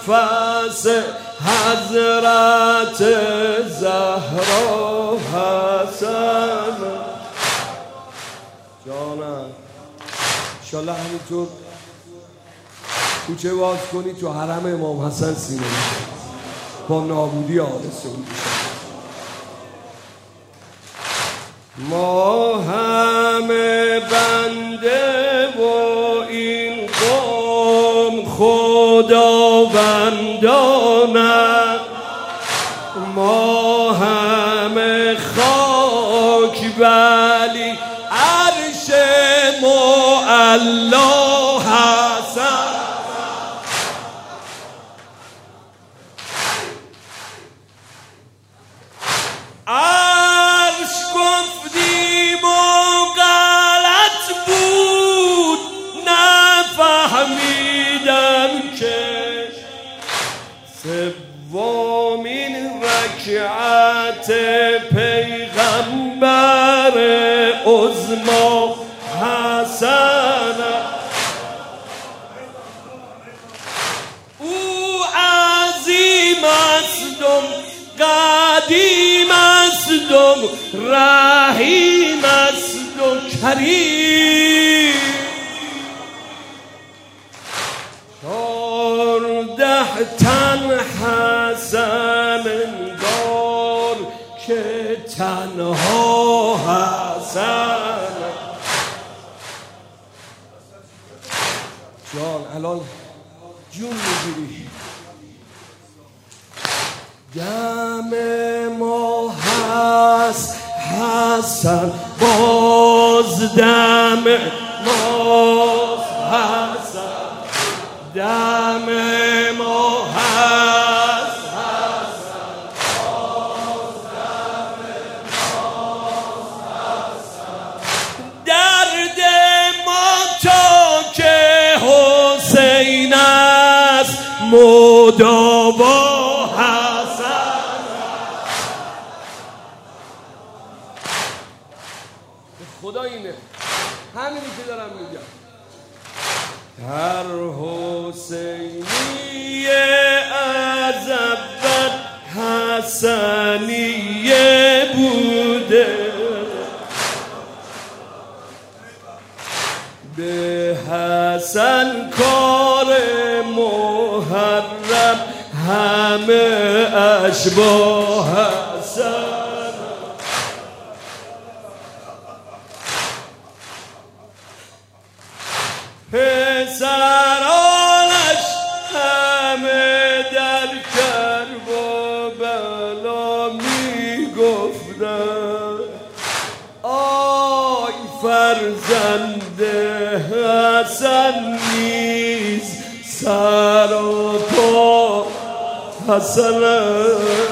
نفس حضرت زهرا حسن جانم. انشالله همینطور کوچه باز کنی تو حرم امام حسن سینه با نابودی آل سعود. ما همه بنده و این قوم خداوندانند، ما همه خاک ولی عرش معلا حسن. عرش گفتیم و غلط بود، نفهمیدم که سومین رکعت پیغمبر عظما حسن. او عظیم است و قدیم است و رحیم است و کریم. 14 تن حسن انگار که تنها حسن. جان الان جون میگیری. دم ما هست حسن، باز دم ماست حسن، دم ما هست حسن، باز دم ماست حسن. درد ما تا که حسین است مداوا خدا. اینه همینی که دارم میگم. هر حسینی از اول حسنیه بوده، به حسن کار محرم همه اشباه حسن. پسرانش همه در کرب و بلا میگفتن، آی فرزند حسن نیز سر و پا حسن.